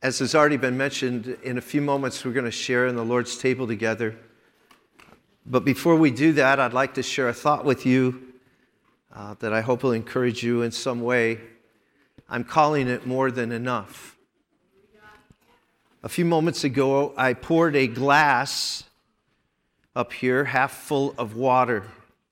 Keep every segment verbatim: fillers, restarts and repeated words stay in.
As has already been mentioned, in a few moments we're going to share in the Lord's table together. But before we do that, I'd like to share a thought with you uh, that I hope will encourage you in some way. I'm calling it more than enough. A few moments ago, I poured a glass up here, half full of water.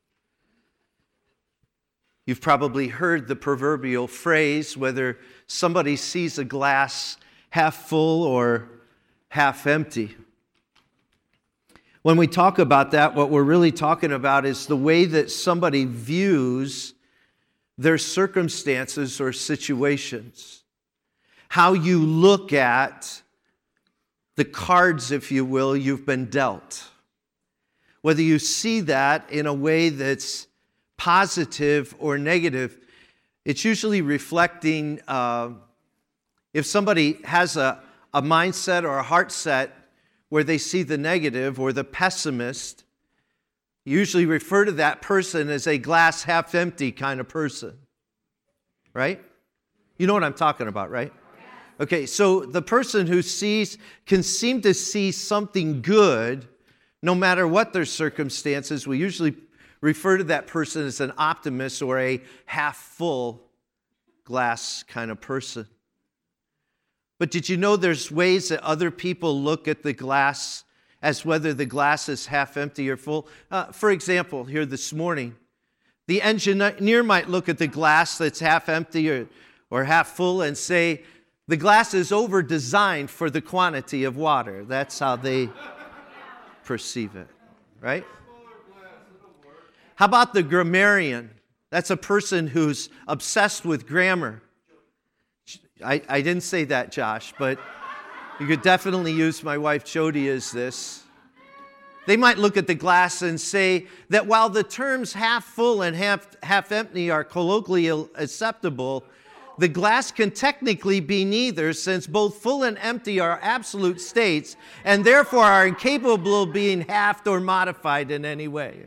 You've probably heard the proverbial phrase, whether somebody sees a glass half full or half empty. When we talk about that, what we're really talking about is the way that somebody views their circumstances or situations. How you look at the cards, if you will, you've been dealt. Whether you see that in a way that's positive or negative, it's usually reflecting uh, if somebody has a, a mindset or a heart set where they see the negative or the pessimist, you usually refer to that person as a glass half empty kind of person. Right? You know what I'm talking about, right? Okay, so the person who sees, can seem to see something good, no matter what their circumstances, we usually refer to that person as an optimist or a half full glass kind of person. But did you know there's ways that other people look at the glass as whether the glass is half empty or full? Uh, for example, here this morning, the engineer might look at the glass that's half empty or, or half full and say, the glass is over-designed for the quantity of water. That's how they perceive it, right? How about the grammarian? That's a person who's obsessed with grammar. I, I didn't say that, Josh, but you could definitely use my wife Jody as this. They might look at the glass and say that while the terms half full and half, half empty are colloquially acceptable, the glass can technically be neither, since both full and empty are absolute states and therefore are incapable of being halved or modified in any way.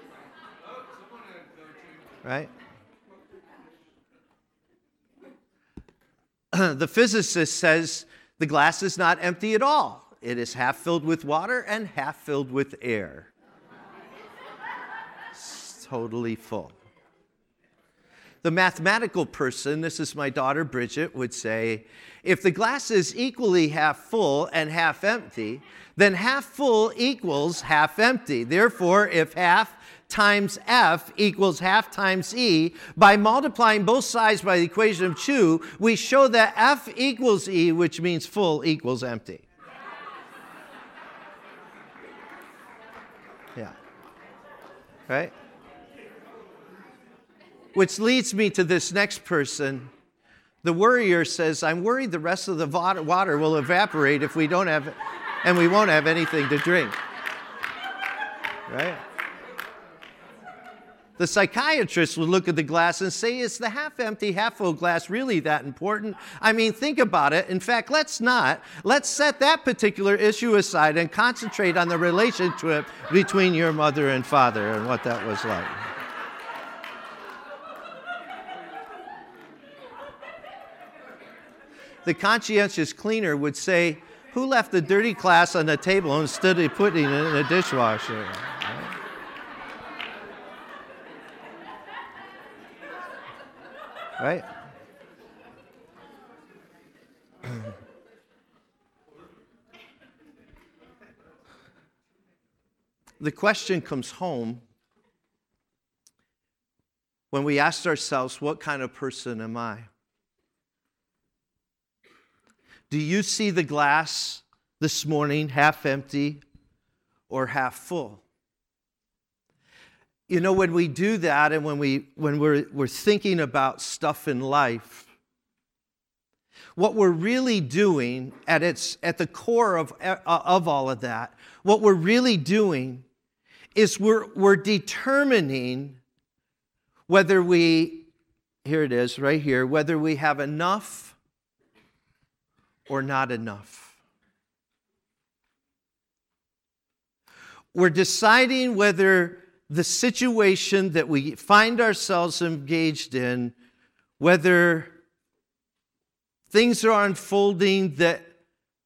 Right? The physicist says the glass is not empty at all. It is half filled with water and half filled with air. It's totally full. The mathematical person, this is my daughter Bridget, would say, if the glass is equally half full and half empty, then half full equals half empty. Therefore, if half times F equals half times E, by multiplying both sides by the equation of two, we show that F equals E, which means full equals empty. Yeah. Right? Which leads me to this next person. The worrier says, I'm worried the rest of the water will evaporate if we don't have, and we won't have anything to drink. Right? The psychiatrist would look at the glass and say, is the half-empty, half-full glass really that important? I mean, think about it. In fact, let's not. Let's set that particular issue aside and concentrate on the relationship between your mother and father and what that was like. The conscientious cleaner would say, who left the dirty glass on the table instead of putting it in a dishwasher? Right? The question comes home when we ask ourselves, what kind of person am I? Do you see the glass this morning half empty or half full? You know, when we do that and when, we, when we're, we're thinking about stuff in life, what we're really doing at, its, at the core of, of all of that, what we're really doing is we're, we're determining whether we, here it is, right here, whether we have enough or not enough. We're deciding whether the situation that we find ourselves engaged in, whether things are unfolding that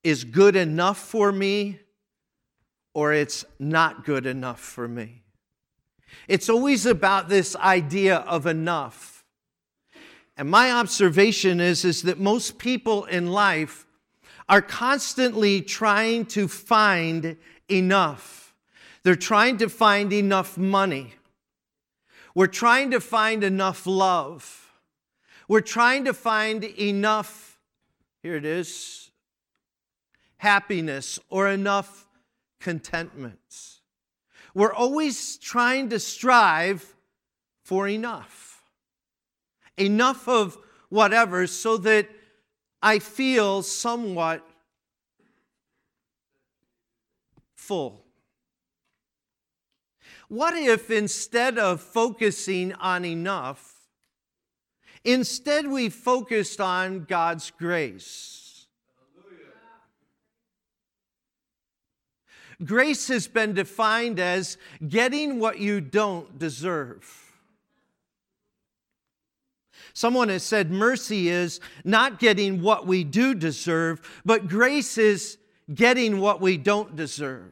is good enough for me or it's not good enough for me. It's always about this idea of enough. And my observation is, is that most people in life are constantly trying to find enough. They're trying to find enough money. We're trying to find enough love. We're trying to find enough, here it is, happiness or enough contentment. We're always trying to strive for enough. Enough of whatever so that I feel somewhat full. What if instead of focusing on enough, instead we focused on God's grace? Grace has been defined as getting what you don't deserve. Someone has said mercy is not getting what we do deserve, but grace is getting what we don't deserve.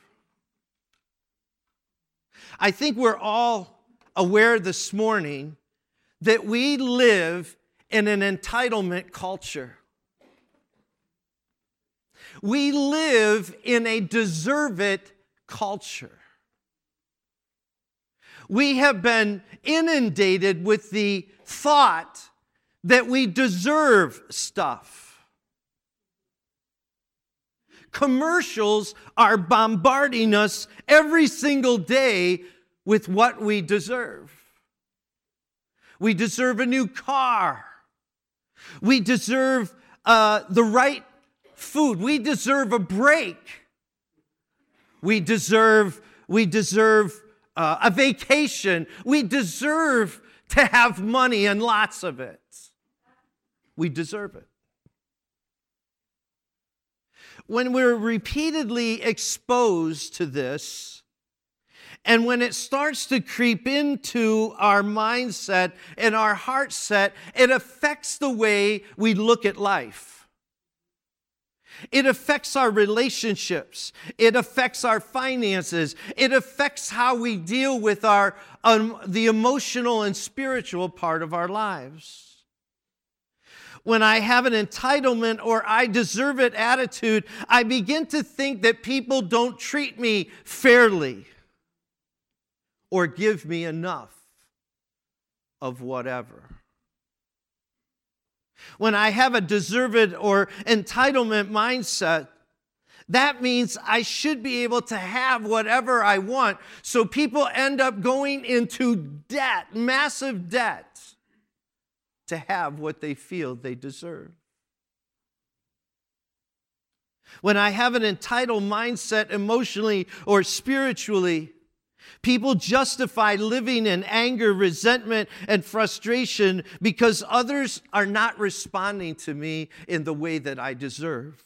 I think we're all aware this morning that we live in an entitlement culture. We live in a deserve it culture. We have been inundated with the thought that we deserve stuff. Commercials are bombarding us every single day with what we deserve. We deserve a new car. We deserve uh, the right food. We deserve a break. We deserve, we deserve uh, a vacation. We deserve to have money and lots of it. We deserve it. When we're repeatedly exposed to this, and when it starts to creep into our mindset and our heart set, it affects the way we look at life. It affects our relationships. It affects our finances. It affects how we deal with our um, the emotional and spiritual part of our lives. When I have an entitlement or I deserve it attitude, I begin to think that people don't treat me fairly or give me enough of whatever. When I have a deserve it or entitlement mindset, that means I should be able to have whatever I want. So people end up going into debt, massive debt, to have what they feel they deserve. When I have an entitled mindset emotionally or spiritually, people justify living in anger, resentment, and frustration because others are not responding to me in the way that I deserve.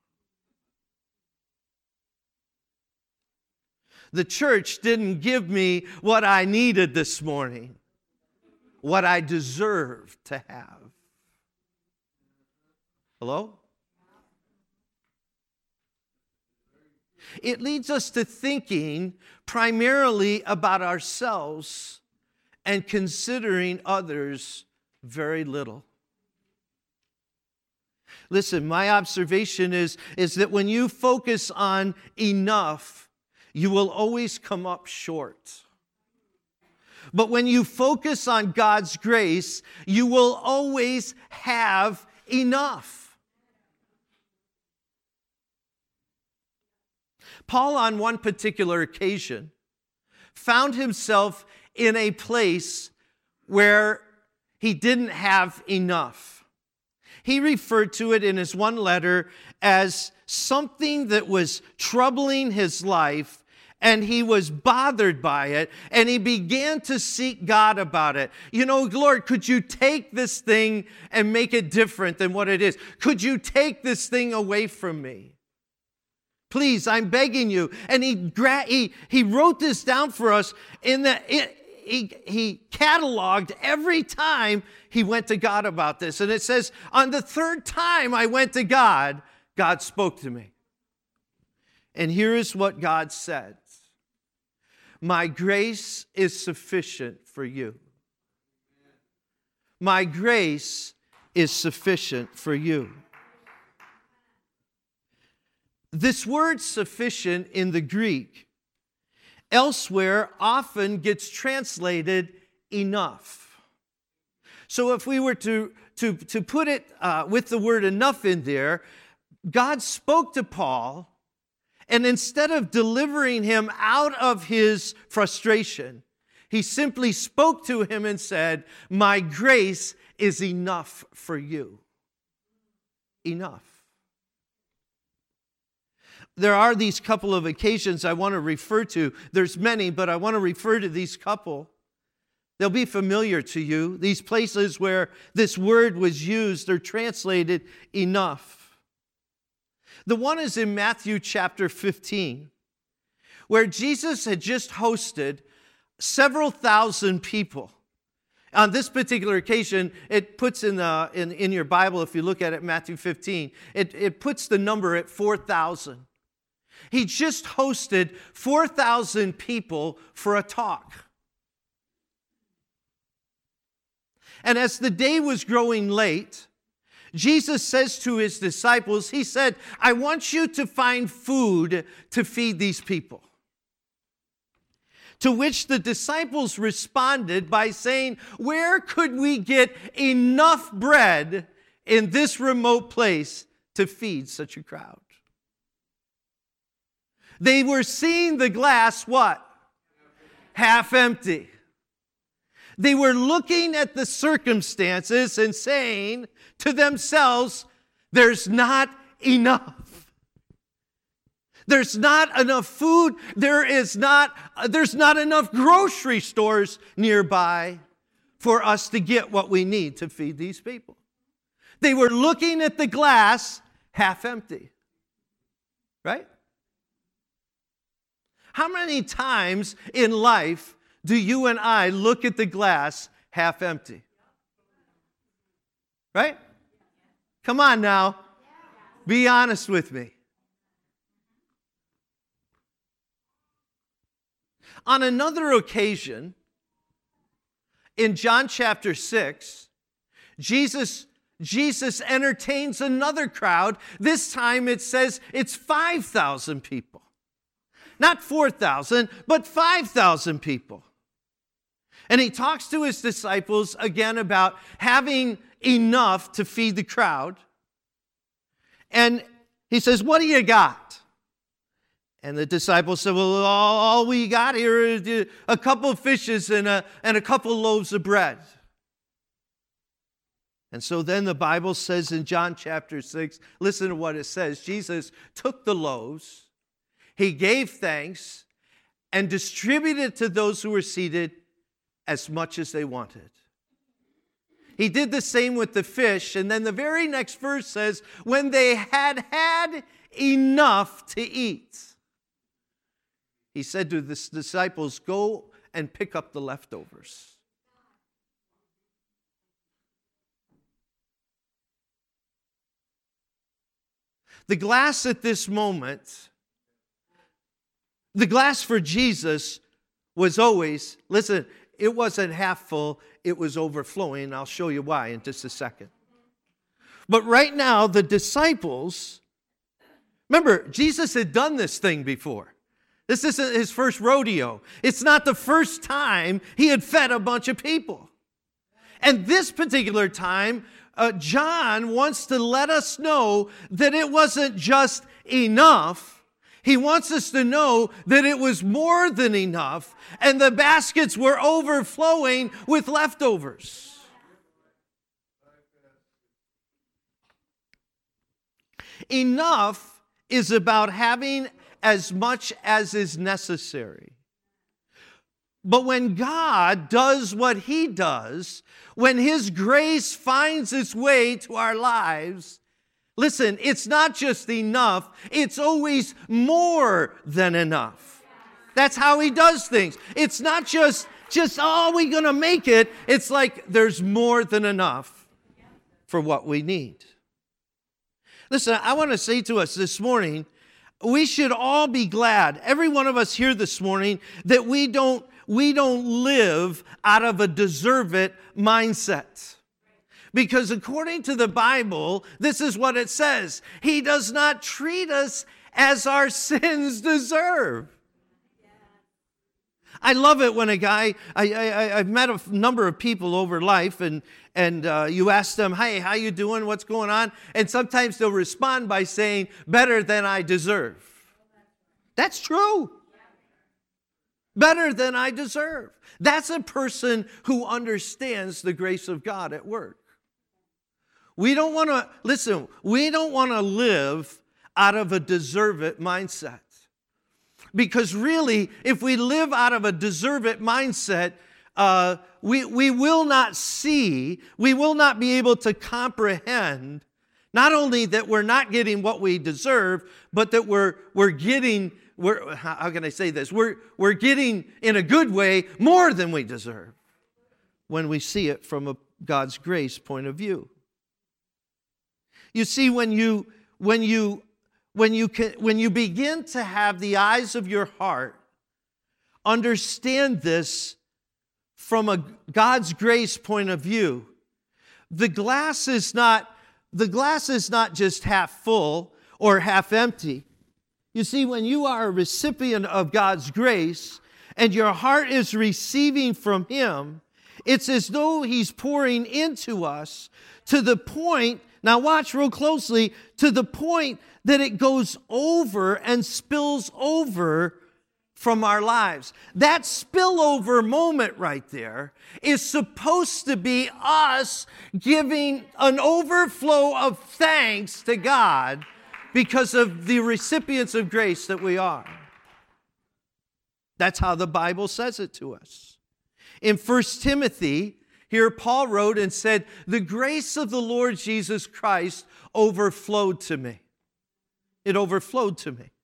The church didn't give me what I needed this morning, what I deserve to have. Hello? It leads us to thinking primarily about ourselves and considering others very little. Listen, my observation is, is that when you focus on enough, you will always come up short. But when you focus on God's grace, you will always have enough. Paul, on one particular occasion, found himself in a place where he didn't have enough. He referred to it in his one letter as something that was troubling his life, and he was bothered by it, and he began to seek God about it. You know, Lord, could you take this thing and make it different than what it is? Could you take this thing away from me? Please, I'm begging you. And he gra- he, he wrote this down for us in that he, he cataloged every time he went to God about this. And it says, on the third time I went to God, God spoke to me. And here is what God said. My grace is sufficient for you. My grace is sufficient for you. This word sufficient in the Greek elsewhere often gets translated enough. So if we were to, to, to put it uh, with the word enough in there, God spoke to Paul, and instead of delivering him out of his frustration, he simply spoke to him and said, my grace is enough for you. Enough. There are these couple of occasions I want to refer to. There's many, but I want to refer to these couple. They'll be familiar to you. These places where this word was used or translated enough. The one is in Matthew chapter fifteen, where Jesus had just hosted several thousand people. On this particular occasion, it puts in, the, in, in your Bible, if you look at it, Matthew fifteen, it, it puts the number at four thousand. He just hosted four thousand people for a talk. And as the day was growing late, Jesus says to his disciples, he said, I want you to find food to feed these people. To which the disciples responded by saying, where could we get enough bread in this remote place to feed such a crowd? They were seeing the glass, what? Half empty. They were looking at the circumstances and saying to themselves, there's not enough. There's not enough food. There is not, there's not enough grocery stores nearby for us to get what we need to feed these people. They were looking at the glass half empty. Right? How many times in life do you and I look at the glass half empty? Right? Come on now. Be honest with me. On another occasion, in John chapter six, Jesus, Jesus entertains another crowd. This time it says it's five thousand people. Not four thousand, but five thousand people. And he talks to his disciples again about having enough to feed the crowd. And he says, what do you got? And the disciples said, well, all, all we got here is a couple of fishes and a, and a couple of loaves of bread. And so then the Bible says in John chapter six, listen to what it says. Jesus took the loaves, he gave thanks, and distributed to those who were seated as much as they wanted. He did the same with the fish. And then the very next verse says, when they had had enough to eat, he said to the disciples, go and pick up the leftovers. The glass at this moment, the glass for Jesus was always, listen, it wasn't half full, it was overflowing. I'll show you why in just a second. But right now, the disciples, remember, Jesus had done this thing before. This isn't his first rodeo. It's not the first time he had fed a bunch of people. And this particular time, uh, John wants to let us know that it wasn't just enough. He wants us to know that it was more than enough, and the baskets were overflowing with leftovers. Enough is about having as much as is necessary. But when God does what he does, when his grace finds its way to our lives, listen, it's not just enough, it's always more than enough. That's how he does things. It's not just, just oh, we're going to make it. It's like there's more than enough for what we need. Listen, I want to say to us this morning, we should all be glad, every one of us here this morning, that we don't, we don't live out of a deserve it mindset. Because according to the Bible, this is what it says. He does not treat us as our sins deserve. I love it when a guy, I, I, I've met a number of people over life, and, and uh, you ask them, hey, how you doing? What's going on? And sometimes they'll respond by saying, better than I deserve. That's true. Better than I deserve. That's a person who understands the grace of God at work. We don't want to, listen, we don't want to live out of a deserve it mindset. Because really, if we live out of a deserve it mindset, uh, we, we will not see, we will not be able to comprehend not only that we're not getting what we deserve, but that we're, we're getting, we're, how can I say this? We're, we're getting, in a good way, more than we deserve when we see it from a God's grace point of view. You see, when you, when you When you, can, when you begin to have the eyes of your heart understand this from a God's grace point of view, the glass is not, the glass is not just half full or half empty. You see, when you are a recipient of God's grace and your heart is receiving from Him, it's as though He's pouring into us to the point, now watch real closely, to the point that it goes over and spills over from our lives. That spillover moment right there is supposed to be us giving an overflow of thanks to God because of the recipients of grace that we are. That's how the Bible says it to us. In First Timothy, here Paul wrote and said, the grace of the Lord Jesus Christ overflowed to me. It overflowed to me.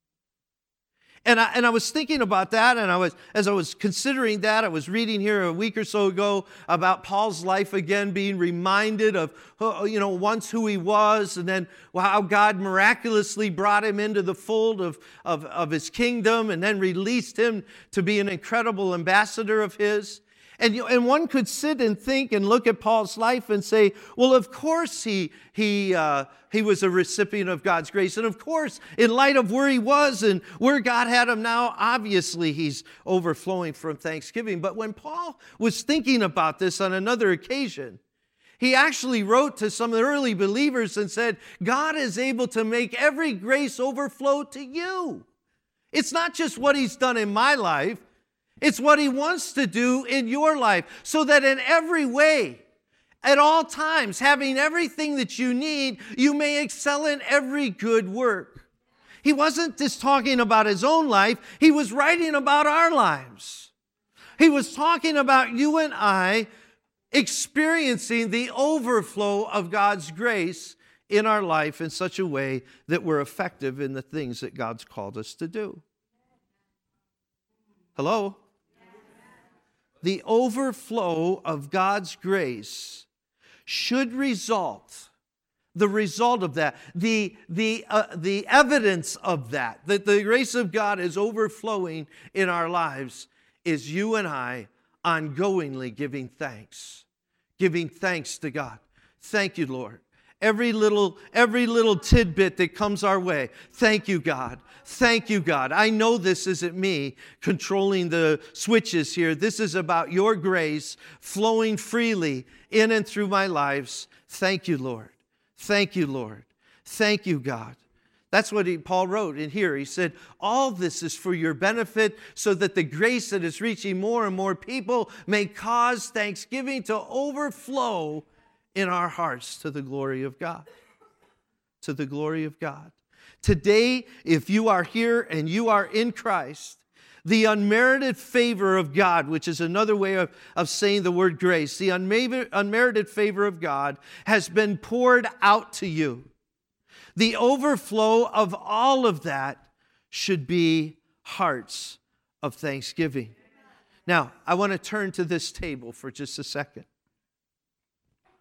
And I, and I was thinking about that, and I was as I was considering that, I was reading here a week or so ago about Paul's life again, being reminded of, you know, once who he was, and then how God miraculously brought him into the fold of, of, of his kingdom, and then released him to be an incredible ambassador of his. And, you know, and one could sit and think and look at Paul's life and say, well, of course he, he, uh, he was a recipient of God's grace. And of course, in light of where he was and where God had him now, obviously he's overflowing from thanksgiving. But when Paul was thinking about this on another occasion, he actually wrote to some of the early believers and said, God is able to make every grace overflow to you. It's not just what He's done in my life. It's what He wants to do in your life, so that in every way, at all times, having everything that you need, you may excel in every good work. He wasn't just talking about His own life. He was writing about our lives. He was talking about you and I experiencing the overflow of God's grace in our life in such a way that we're effective in the things that God's called us to do. Hello? The overflow of God's grace should result, the result of that, the, the, uh, the evidence of that, that the grace of God is overflowing in our lives, is you and I ongoingly giving thanks. Giving thanks to God. Thank you, Lord. Every little, every little tidbit that comes our way. Thank you, God. Thank you, God. I know this isn't me controlling the switches here. This is about your grace flowing freely in and through my lives. Thank you, Lord. Thank you, Lord. Thank you, God. That's what he, Paul wrote in here. He said, all this is for your benefit, so that the grace that is reaching more and more people may cause thanksgiving to overflow in our hearts to the glory of God. To the glory of God. Today, if you are here and you are in Christ, the unmerited favor of God, which is another way of, of saying the word grace, the unmerited, unmerited favor of God has been poured out to you. The overflow of all of that should be hearts of thanksgiving. Now, I want to turn to this table for just a second.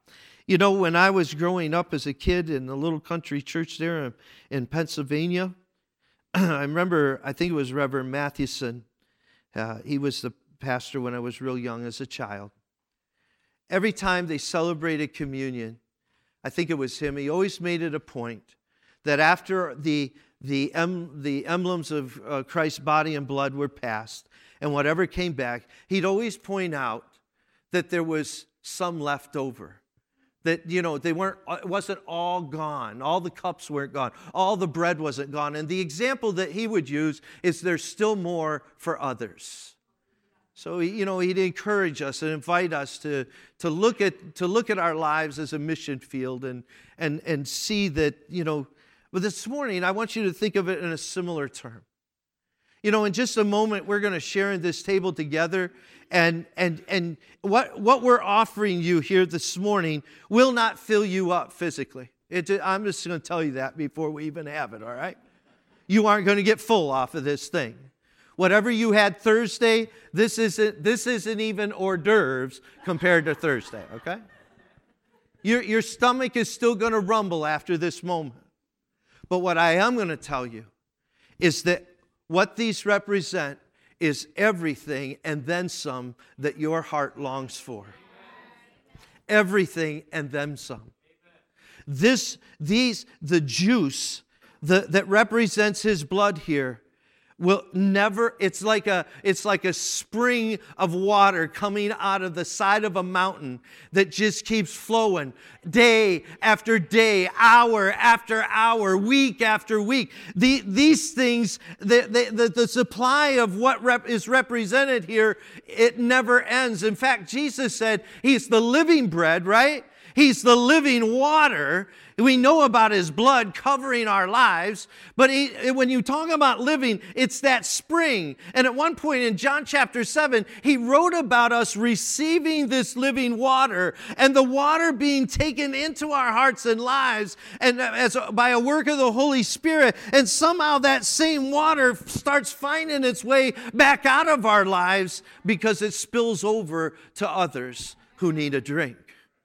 You know, when I was growing up as a kid in the little country church there in, in Pennsylvania, I remember, I think it was Reverend Mathewson. Uh, he was the pastor when I was real young as a child. Every time they celebrated communion, I think it was him, he always made it a point that after the, the, em, the emblems of uh, Christ's body and blood were passed, and whatever came back, he'd always point out that there was some left over. That, you know, they weren't, it wasn't all gone. All the cups weren't gone. All the bread wasn't gone. And the example that he would use is there's still more for others. So, you know, he'd encourage us and invite us to, to, look at, to look at our lives as a mission field and, and, and see that, you know, but this morning I want you to think of it in a similar term. You know, in just a moment, we're going to share in this table together. And and and what, what we're offering you here this morning will not fill you up physically. It, I'm just going to tell you that before we even have it, all right? You aren't going to get full off of this thing. Whatever you had Thursday, this isn't, this isn't even hors d'oeuvres compared to Thursday, okay? Your, your stomach is still going to rumble after this moment. But what I am going to tell you is that what these represent is everything and then some that your heart longs for. Everything and then some. This, these, the juice the, that represents his blood here will never, it's like a, it's like a spring of water coming out of the side of a mountain that just keeps flowing day after day, hour after hour, week after week. The, these things, the, the, the, the supply of what rep, is represented here, it never ends. In fact, Jesus said he's the living bread, right? He's the living water. We know about his blood covering our lives, but he, when you talk about living, it's that spring. And at one point in John chapter seven, he wrote about us receiving this living water and the water being taken into our hearts and lives and as by a work of the Holy Spirit. And somehow that same water starts finding its way back out of our lives because it spills over to others who need a drink.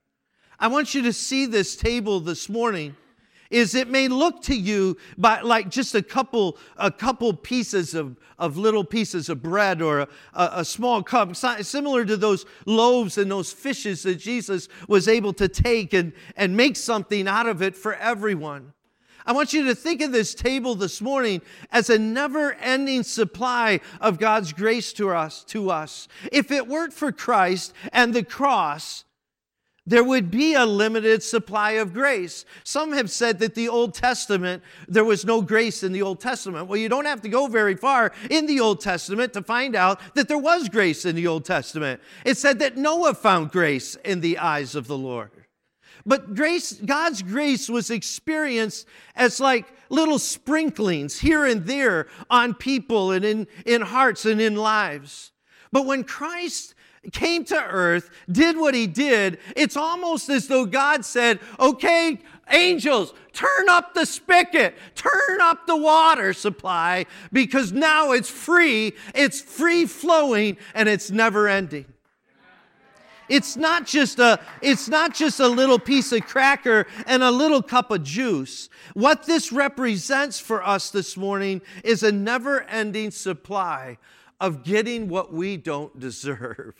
I want you to see this table this morning. Is it may look to you by like just a couple a couple pieces of, of little pieces of bread or a, a, a small cup, similar to those loaves and those fishes that Jesus was able to take and, and make something out of it for everyone. I want you to think of this table this morning as a never-ending supply of God's grace to us, to us. If it weren't for Christ and the cross, there would be a limited supply of grace. Some have said that the Old Testament, there was no grace in the Old Testament. Well, you don't have to go very far in the Old Testament to find out that there was grace in the Old Testament. It said that Noah found grace in the eyes of the Lord. But grace, God's grace was experienced as like little sprinklings here and there on people and in, in hearts and in lives. But when Christ came to earth, did what he did, it's almost as though God said, okay, angels, turn up the spigot, turn up the water supply, because now it's free, it's free flowing, and it's never ending. It's not just a, it's not just a little piece of cracker and a little cup of juice. What this represents for us this morning is a never-ending supply of getting what we don't deserve,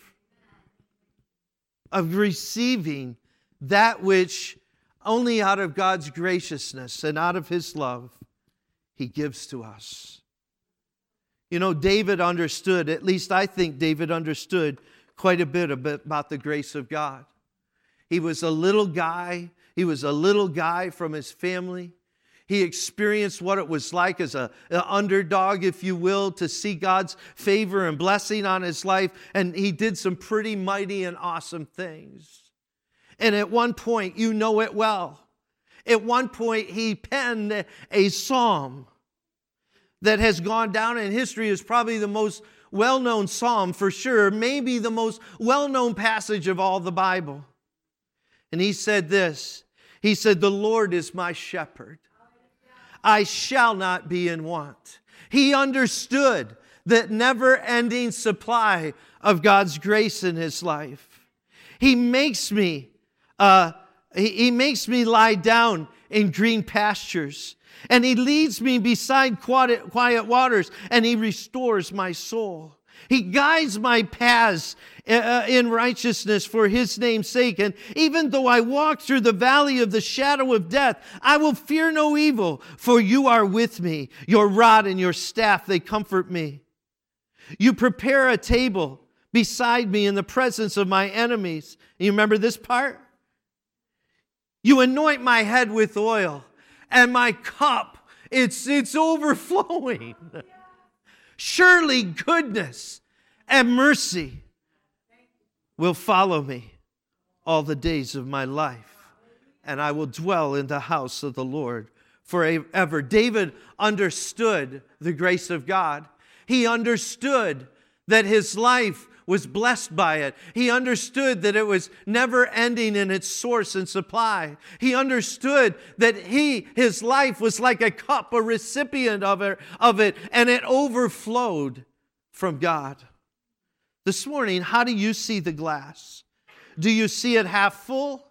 of receiving that which only out of God's graciousness and out of his love he gives to us. You know, David understood, at least I think David understood quite a bit about the grace of God. He was a little guy. He was a little guy from his family. He experienced what it was like as a, an underdog, if you will, to see God's favor and blessing on his life. And he did some pretty mighty and awesome things. And at one point, you know it well. At one point, he penned a psalm that has gone down in history as probably the most well-known psalm for sure, maybe the most well-known passage of all the Bible. And he said this, he said, "The Lord is my shepherd. I shall not be in want." He understood that never-ending supply of God's grace in his life. He makes me uh, He, he makes me lie down in green pastures. And He leads me beside quiet, quiet waters. And He restores my soul. He guides my paths uh, in righteousness for His name's sake. And even though I walk through the valley of the shadow of death, I will fear no evil, for You are with me. Your rod and Your staff, they comfort me. You prepare a table beside me in the presence of my enemies. You remember this part? You anoint my head with oil, and my cup, it's, it's overflowing. Surely goodness and mercy will follow me all the days of my life, and I will dwell in the house of the Lord forever. David understood the grace of God. He understood that his life was blessed by it. He understood that it was never ending in its source and supply. He understood that he, his life was like a cup, a recipient of it, of it, and it overflowed from God. This morning, how do you see the glass? Do you see it half full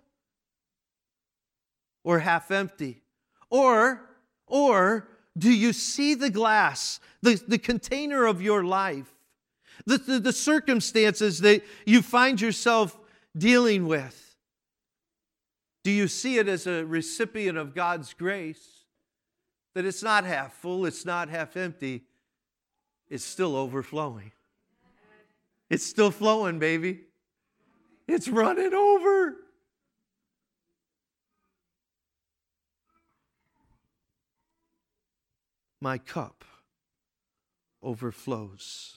or half empty? Or, or do you see the glass, the, the container of your life? The, the, the circumstances that you find yourself dealing with. Do you see it as a recipient of God's grace? That it's not half full, it's not half empty, it's still overflowing. It's still flowing, baby. It's running over. My cup overflows.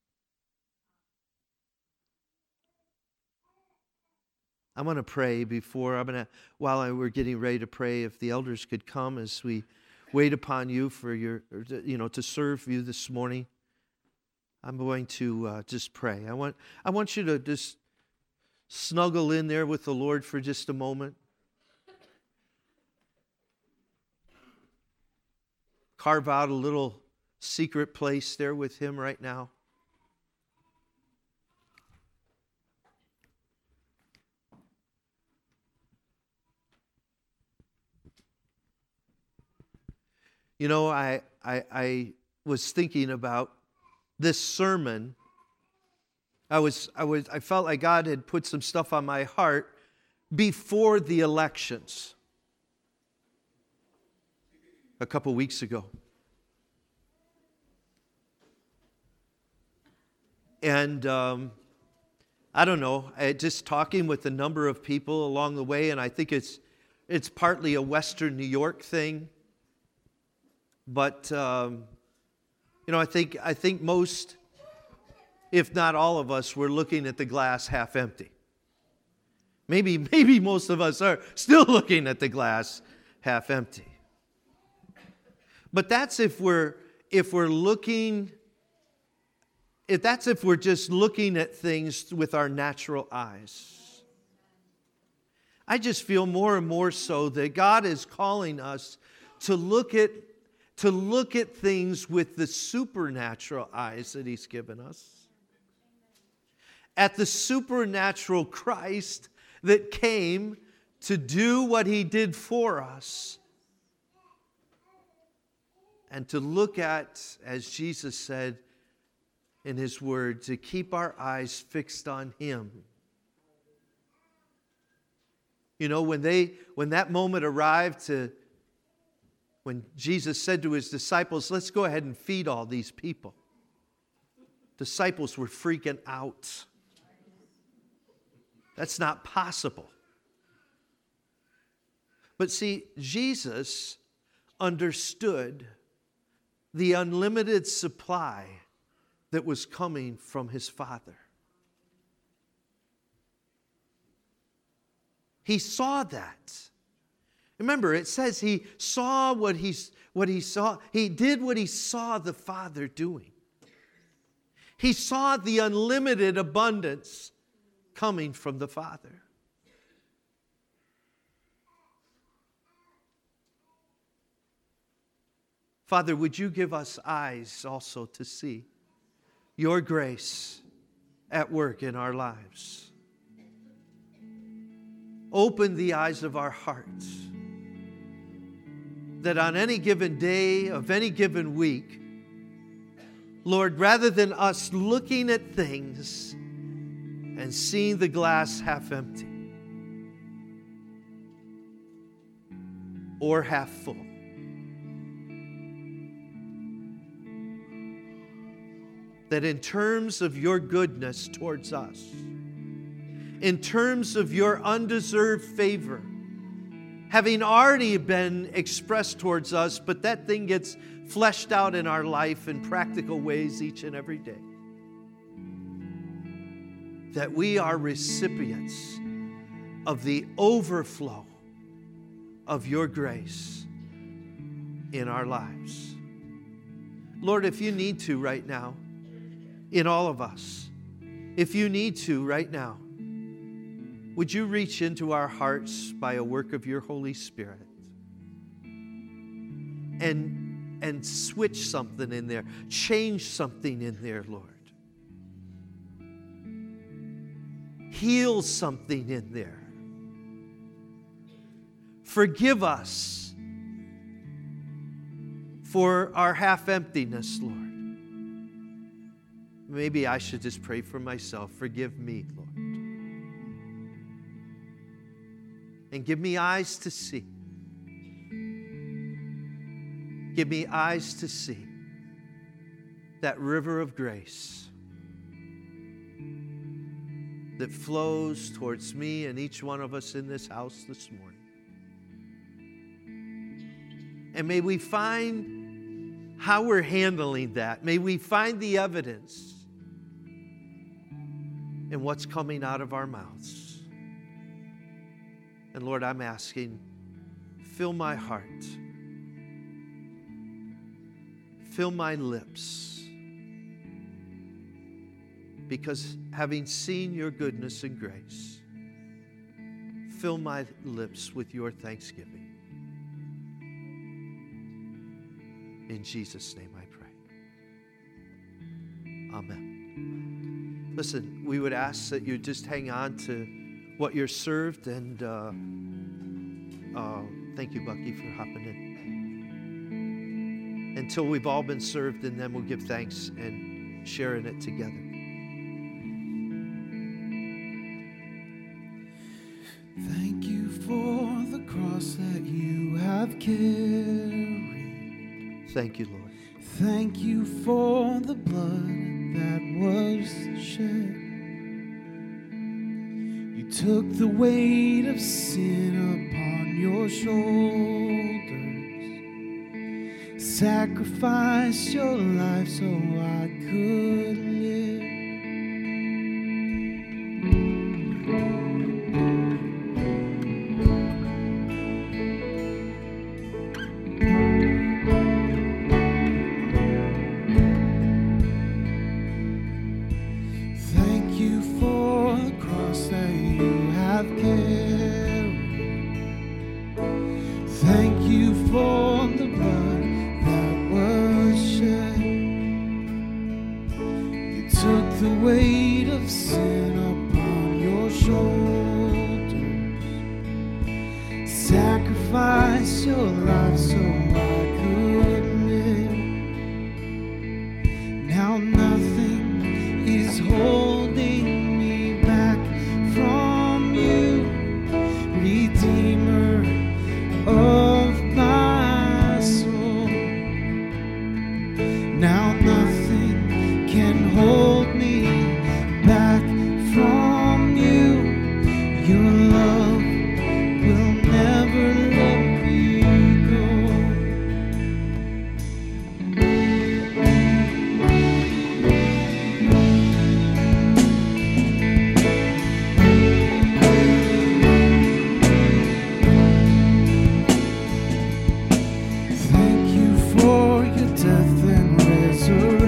I'm going to pray before, I'm going to, while I, we're getting ready to pray, if the elders could come as we wait upon you for your, you know, to serve you this morning. I'm going to uh, just pray. I want, I want you to just snuggle in there with the Lord for just a moment. Carve out a little secret place there with Him right now. You know, I, I, I was thinking about this sermon. I was, I was, I felt like God had put some stuff on my heart before the elections a couple weeks ago. And um, I don't know, I, just talking with a number of people along the way, and I think it's, it's partly a Western New York thing. But, um, you know, I think I think most, if not all of us, were looking at the glass half empty. Maybe, maybe most of us are still looking at the glass half empty. But that's if we're if we're looking, if that's if we're just looking at things with our natural eyes. I just feel more and more so that God is calling us to look at to look at things with the supernatural eyes that He's given us. At the supernatural Christ that came to do what He did for us. And to look at, as Jesus said in His Word, to keep our eyes fixed on Him. You know, when they when that moment arrived to When Jesus said to His disciples, let's go ahead and feed all these people. Disciples were freaking out. That's not possible. But see, Jesus understood the unlimited supply that was coming from His Father. He saw that. Remember, it says He saw what he, what he saw. He did what He saw the Father doing. He saw the unlimited abundance coming from the Father. Father, would You give us eyes also to see Your grace at work in our lives? open the eyes of our hearts, that on any given day of any given week, Lord, rather than us looking at things and seeing the glass half empty or half full, that in terms of your goodness towards us, in terms of your undeserved favor, having already been expressed towards us, but that thing gets fleshed out in our life in practical ways each and every day, that we are recipients of the overflow of your grace in our lives. Lord, if you need to right now, in all of us, if you need to right now, would you reach into our hearts by a work of your Holy Spirit and, and switch something in there, change something in there, Lord. Heal something in there. Forgive us for our half-emptiness, Lord. Maybe I should just pray for myself. Forgive me, Lord. And give me eyes to see. Give me eyes to see that river of grace that flows towards me and each one of us in this house this morning. And may we find how we're handling that. May we find the evidence in what's coming out of our mouths. And Lord, I'm asking, fill my heart, fill my lips, because having seen your goodness and grace, fill my lips with your thanksgiving. In Jesus' name I pray. Amen. Listen, we would ask that you just hang on to what you're served, and uh, uh, thank you, Bucky, for hopping in. Until we've all been served, and then we'll give thanks and sharing it together. Thank you for the cross that you have carried. Thank you, Lord. Thank you for the blood that was shed. You took the weight of sin upon your shoulders, sacrificed your life so I could live. Sacrifice your life so I could live. Now nothing is holding me back from you, Redeemer of my soul. Now nothing can hold me back from you. Your love will never let me go. Thank you for your death and resurrection.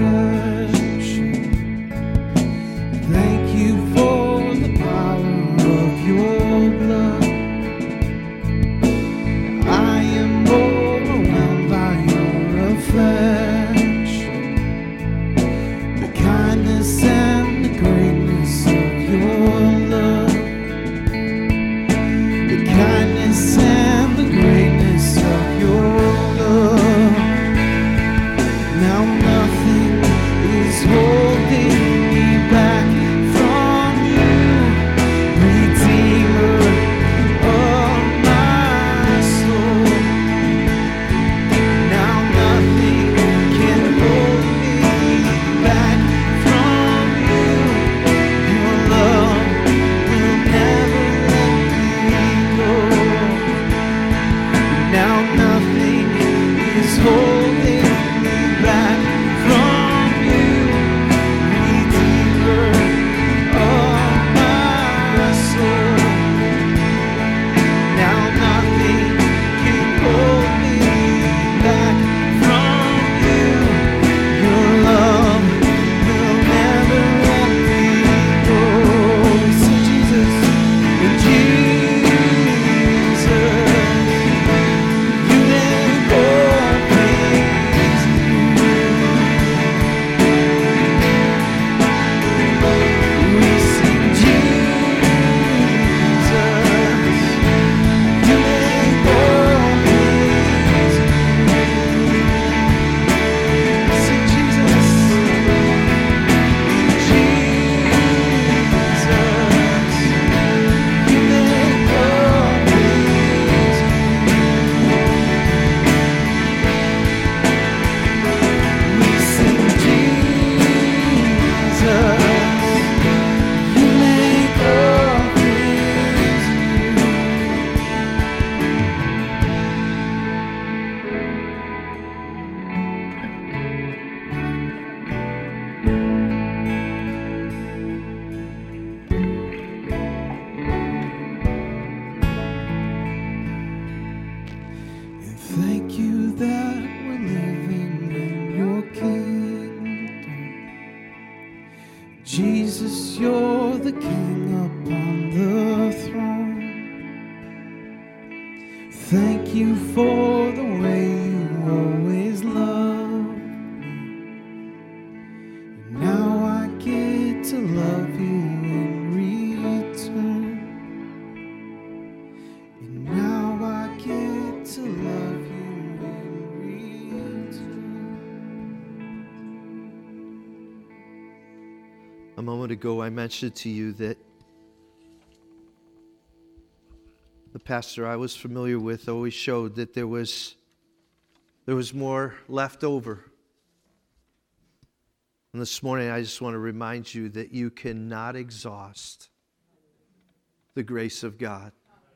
Jesus, you're the King upon the throne. Thank you for the way you always loved me. And now I get to love you in return. And now I get to love you in return. A moment ago, I mentioned to you that the pastor I was familiar with always showed that there was, there was more left over. And this morning, I just want to remind you that you cannot exhaust the grace of God.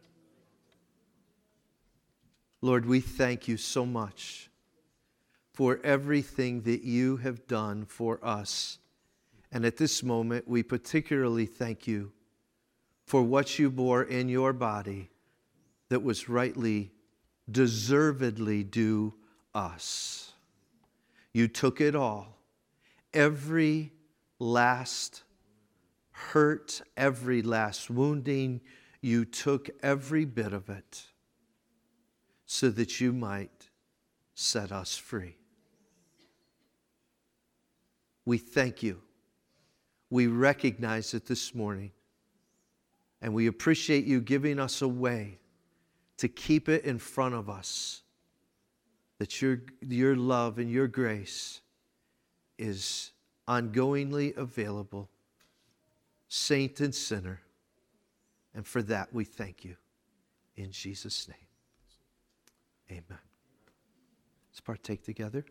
Lord, we thank you so much for everything that you have done for us. And at this moment, we particularly thank you for what you bore in your body that was rightly, deservedly due us. You took it all. Every last hurt, every last wounding, you took every bit of it so that you might set us free. We thank you. We recognize it this morning, and we appreciate you giving us a way to keep it in front of us, that your, your love and your grace is ongoingly available, saint and sinner. And for that, we thank you. In Jesus' name, amen. Let's partake together.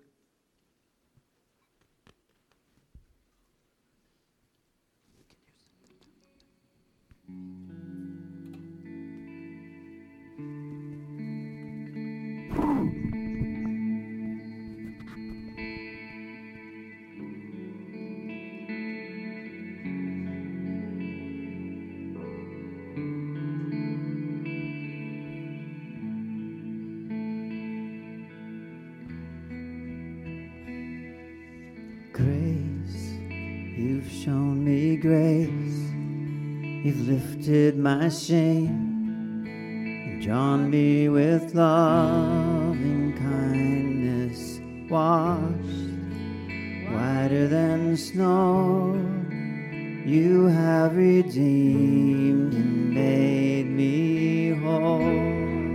Grace, you've shown me grace. You've lifted my shame and drawn me with loving kindness, washed whiter than snow. You have redeemed and made me whole.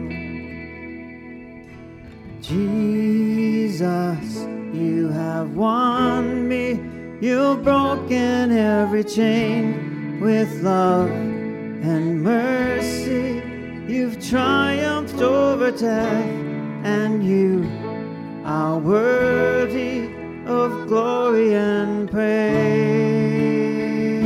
Jesus, you have won me. You've broken every chain. With love and mercy, you've triumphed over death, and you are worthy of glory and praise.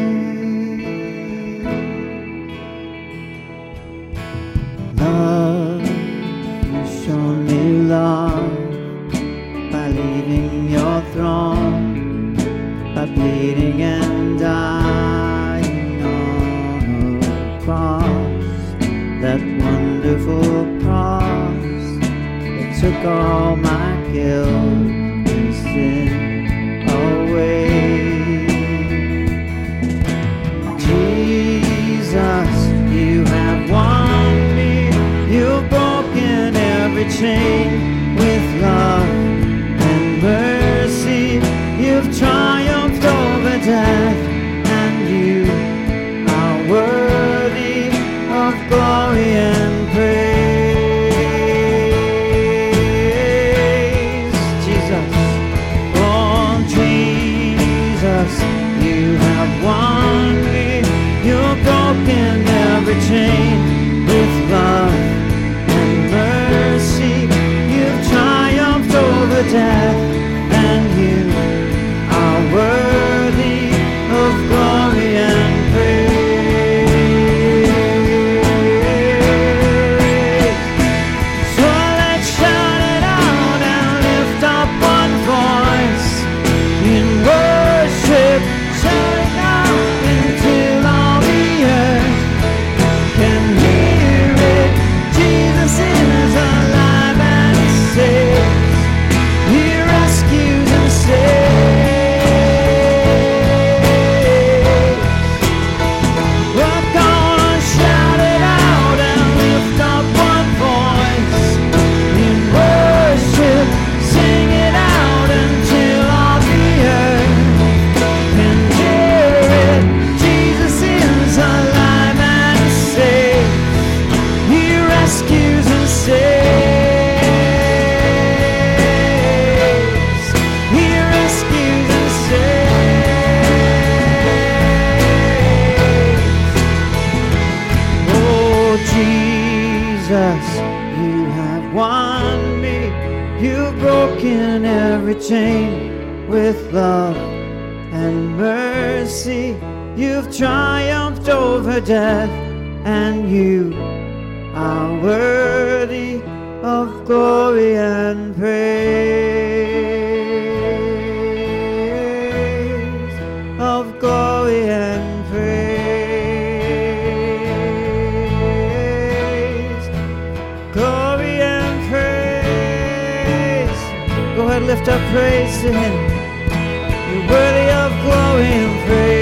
Love, you've shown me love by leaving your throne, by bleeding and dying. That wonderful cross that took all my guilt and sin away. Jesus, you have won me. You've broken every chain. With love and mercy, you've triumphed over death, and you are worthy of glory and praise. Jesus, every chain with love and mercy. You've triumphed over death, and you are worthy of glory and praise, of glory and praise, glory and praise. Go ahead, lift up praise to Him. You're worthy of glory and praise.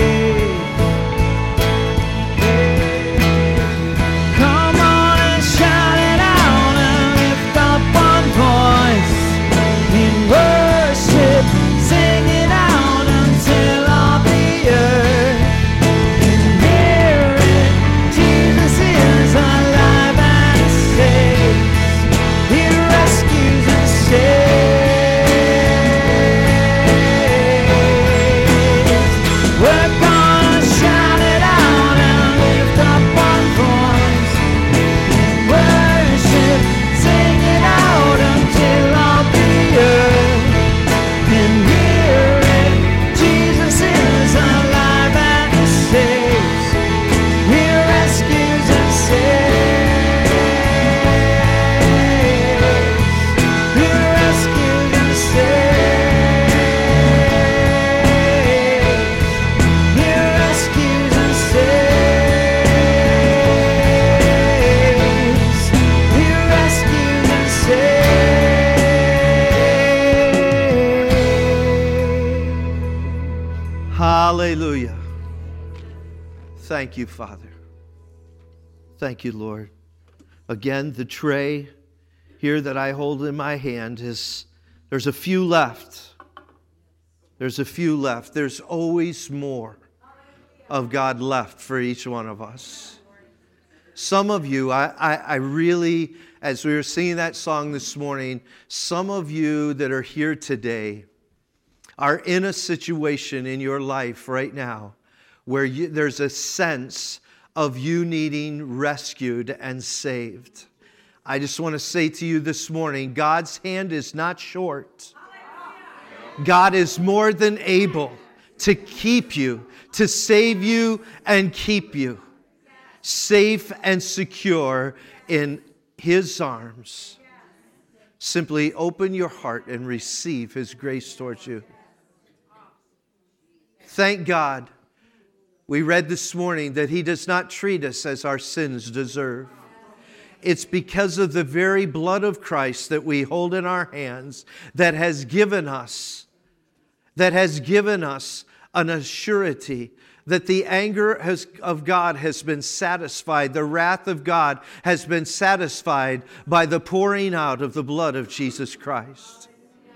Hallelujah. Thank you, Father. Thank you, Lord. Again, the tray here that I hold in my hand is, there's a few left. There's a few left. There's always more of God left for each one of us. Some of you, I, I, I really, as we were singing that song this morning, some of you that are here today are in a situation in your life right now where you, there's a sense of you needing rescued and saved. I just want to say to you this morning, God's hand is not short. God is more than able to keep you, to save you and keep you safe and secure in His arms. Simply open your heart and receive His grace towards you. Thank God. We read this morning that He does not treat us as our sins deserve. It's because of the very blood of Christ that we hold in our hands that has given us, that has given us an assurity that the anger has, of God has been satisfied. The wrath of God has been satisfied by the pouring out of the blood of Jesus Christ.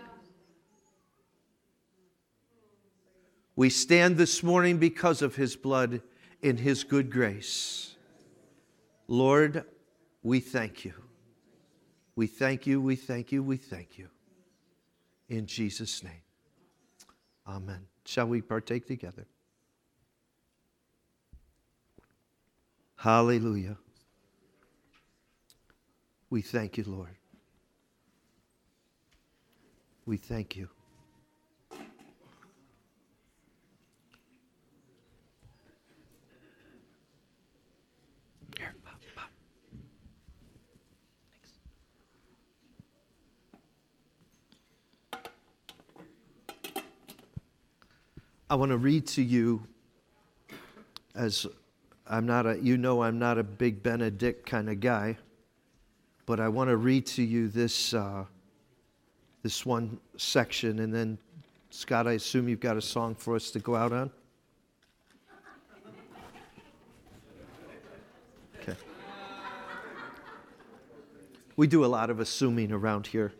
We stand this morning because of His blood in His good grace. Lord, we thank You. We thank You, we thank You, we thank You. In Jesus' name. Amen. Shall we partake together? Hallelujah. We thank You, Lord. We thank You. I want to read to you, as I'm not a, you know I'm not a big Benedict kind of guy, but I want to read to you this, uh, this one section, and then, Scott, I assume you've got a song for us to go out on? Okay. We do a lot of assuming around here.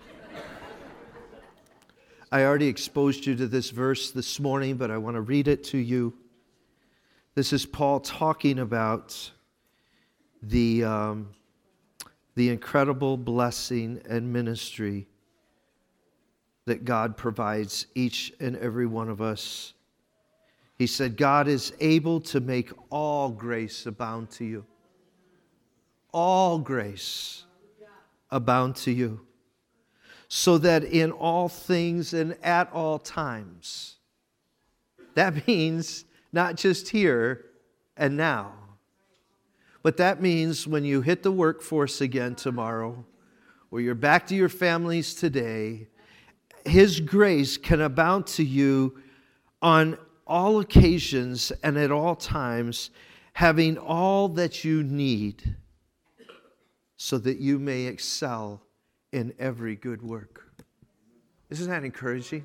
I already exposed you to this verse this morning, but I want to read it to you. This is Paul talking about the, um, the incredible blessing and ministry that God provides each and every one of us. He said, God is able to make all grace abound to you. All grace abound to you, so that in all things and at all times. That means not just here and now, but that means when you hit the workforce again tomorrow, or you're back to your families today, His grace can abound to you on all occasions and at all times, having all that you need so that you may excel in every good work. Isn't that encouraging?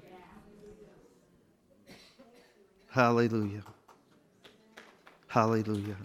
Hallelujah. Hallelujah.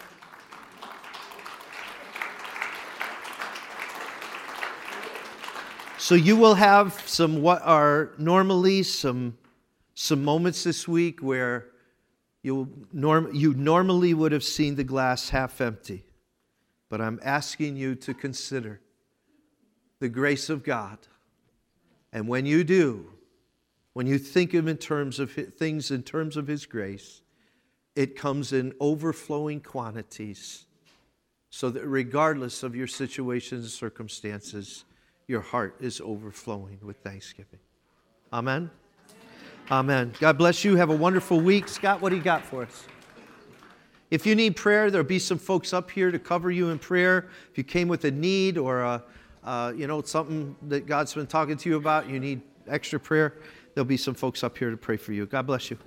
So you will have some what are normally some some moments this week where you norm you normally would have seen the glass half empty. But I'm asking you to consider the grace of God. And when you do, when you think of in terms of things in terms of His grace, it comes in overflowing quantities, so that regardless of your situations and circumstances, your heart is overflowing with thanksgiving. Amen? Amen. God bless you. Have a wonderful week. Scott, what do you got for us? If you need prayer, there'll be some folks up here to cover you in prayer. If you came with a need or a, uh, you know, something that God's been talking to you about, you need extra prayer, there'll be some folks up here to pray for you. God bless you.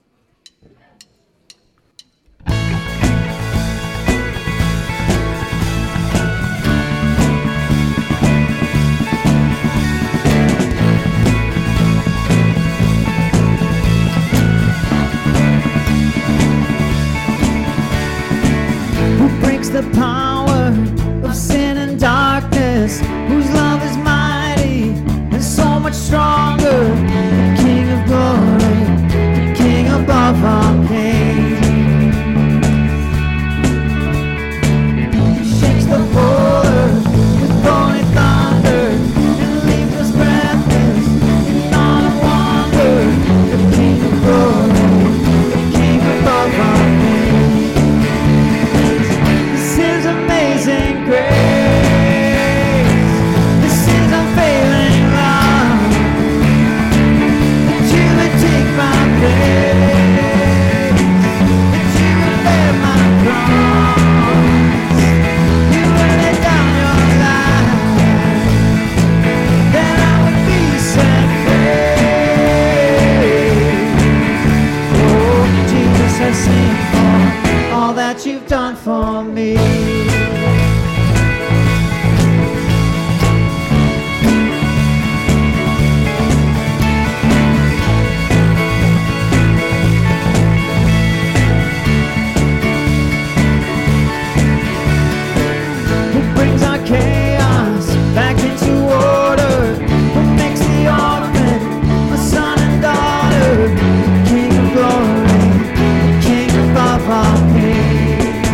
The power of sin and darkness, whose love is mighty and so much stronger. The King of glory, the King above all kings. He shakes the whole earth with holy thunder and leaves us breathless in awe and wonder. The King of glory, the King above all kings. Amazing grace, this is unfailing love, that you would take my place, that you would bear my cross, you would lay down your life, that I would be set free. Oh, Jesus, I sing for all that you've done for me. Chaos back into order, who makes the orphan a son and daughter. The King of glory, the King above all kings,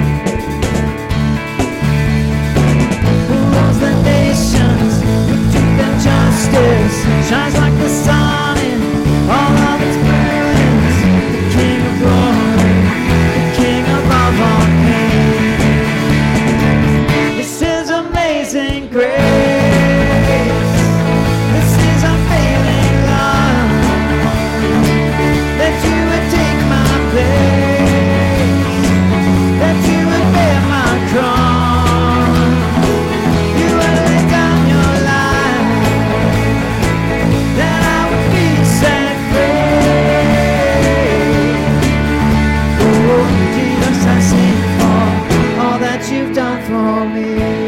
who rules the nations with truth and justice, shines like the sun in all of its brilliance. The King of glory, the King above all kings. Amazing grace, this is unfailing love, that you would take my place, that you would bear my cross, you would lay down your life, that I would be set free. Oh, Jesus, I sing for all that you've done for me.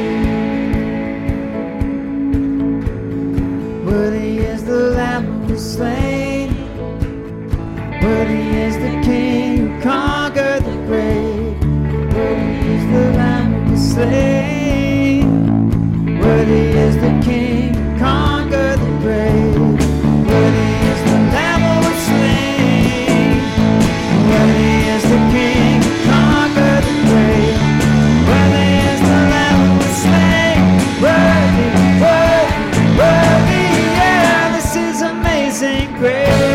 Worthy is the Lamb who was slain, worthy is the King who conquered the grave. Worthy is the Lamb who was slain, worthy is the King who conquered the grave. Worthy is the Lamb who was slain, worthy is the King who conquered the grave. Worthy is the Lamb who was slain, worthy, worthy, worthy. Amazing grace.